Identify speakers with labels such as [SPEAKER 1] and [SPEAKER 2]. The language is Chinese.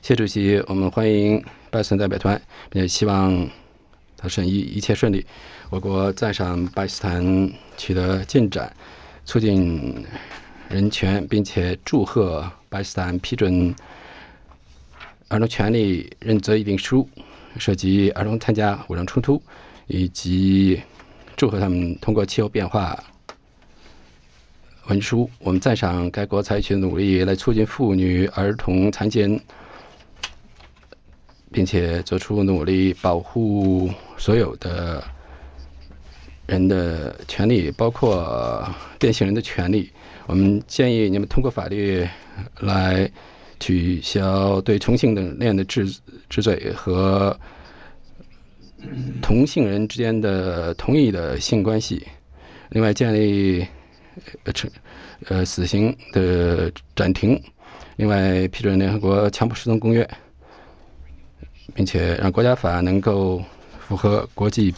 [SPEAKER 1] 谢主席，我们欢迎巴基斯坦代表团，并且希望他审议一切顺利。我国赞赏巴基斯坦取得进展，促进人权，并且祝贺巴基斯坦批准儿童权利认责议定书，涉及儿童参加武装冲突，以及祝贺他们通过气候变化文书。我们赞赏该国采取的努力来促进妇女、儿童、残疾人，并且做出努力保护所有的人的权利，包括变性人的权利。我们建议你们通过法律来取消对同性恋的治罪和同性人之间的同意的性关系。另外，建立死刑的暂停。另外，批准联合国强迫失踪公约，并且让国家法能够符合国际